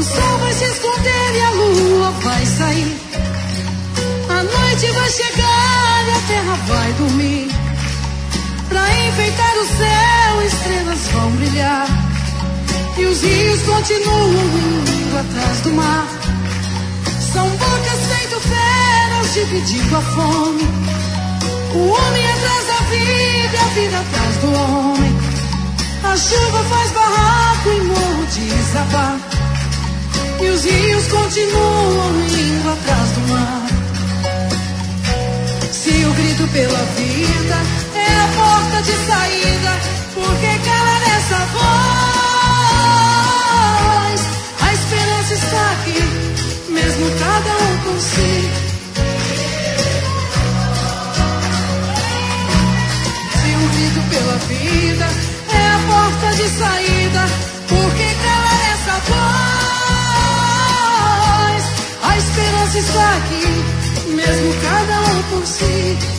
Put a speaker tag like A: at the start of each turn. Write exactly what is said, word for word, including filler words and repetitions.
A: sol vai se esconder e a lua vai sair. A noite vai chegar e a terra vai dormir. Pra enfeitar o céu, estrelas vão brilhar. E os rios continuam indo atrás do mar. São bocas feito feras dividindo a fome. O homem atrás da vida e a vida atrás do homem. A chuva faz barraco e morro desabar. E os rios continuam indo atrás do mar. Se o grito pela vida é a porta de saída, por que calar essa voz? A esperança está aqui, mesmo cada um por si. Se o grito pela vida é a porta de saída, por que calar essa voz? A esperança está aqui, mesmo cada um por si.